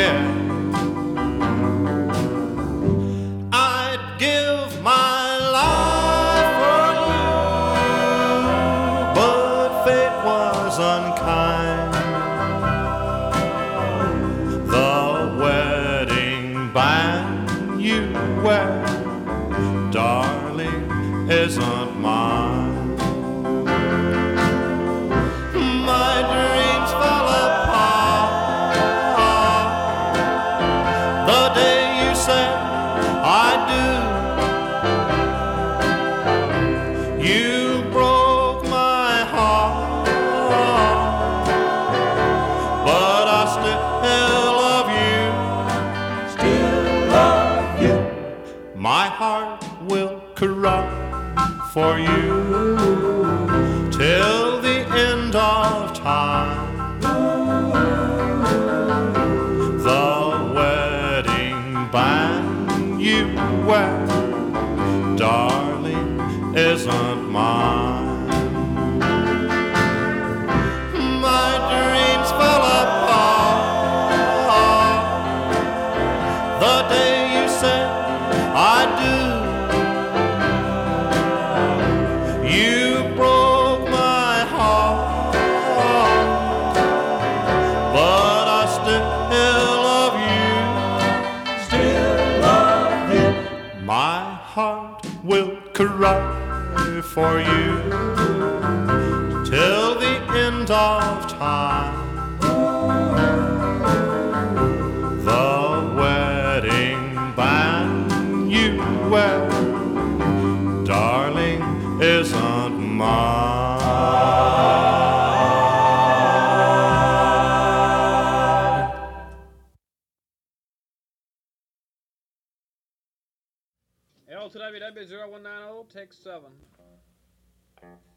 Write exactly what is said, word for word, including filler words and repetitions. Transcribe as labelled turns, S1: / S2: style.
S1: yeah. I'd give my life for you, but fate was unkind. The wedding band you wear, darling, isn't mine. My dreams fell apart the day you said I do. You broke my heart, but I still love you. Still love you. My heart will cry for you till the end of time. The wedding band you wear, darling, isn't mine. My dreams fell apart the day you said I do. You broke my heart, but I still love you. Still love you. My heart will cry for you till the end of time. The wedding band you wear, darling, isn't mine.
S2: L to W W zero one nine zero, take seven.